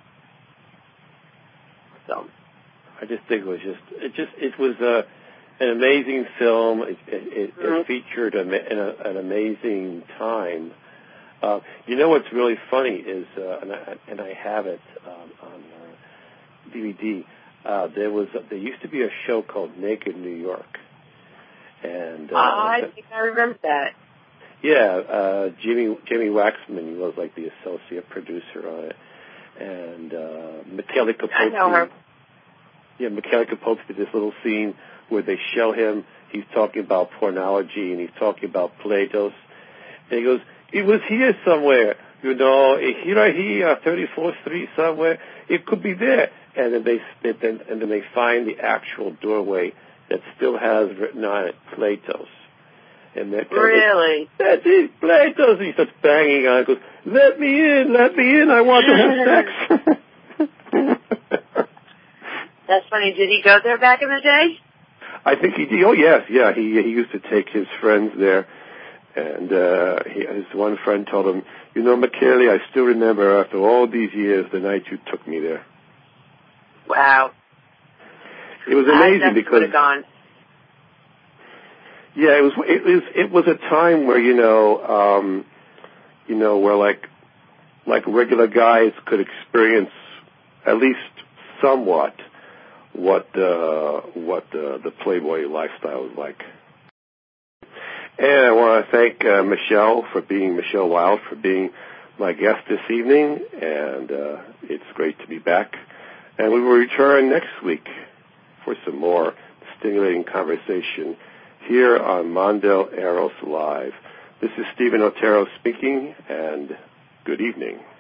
So. I just think it was just, it just, it was uh, an amazing film. It, it, it, mm-hmm. it featured a, an, an amazing time. Uh, you know what's really funny is, uh, and, I, and I have it um, on uh, D V D, uh, there was a, there used to be a show called Naked New York, and uh, oh, I think I remember that. Yeah, uh, Jimmy Jimmy Waxman was like the associate producer on it, and uh, Michaela Kapowski. I know her. Yeah, Michaela Kapowski did this little scene where they show him. He's talking about pornology and he's talking about Play-Dohs, and he goes, "It was here somewhere, you know, here right here, thirty-fourth Street somewhere. It could be there." And then they then and then they find the actual doorway that still has written on it Play-Dohs. And that really? Goes, that's it, Play-Dohs. He starts banging on it. Goes, let me in, let me in. I want to have sex. That's funny. Did he go there back in the day? I think he did. Oh, yes, yeah. He he used to take his friends there. And uh, he, his one friend told him, you know, McKinley, I still remember after all these years the night you took me there. Wow. It was amazing I because... would have gone. Yeah, it was. It was. It was a time where you know, um, you know, where like, like regular guys could experience at least somewhat what uh, what uh, the Playboy lifestyle was like. And I want to thank uh, Michelle for being Michelle Wild for being my guest this evening, and uh, it's great to be back. And we will return next week for some more stimulating conversation here on Mondale Eros Live. This is Stephen Otero speaking, and good evening.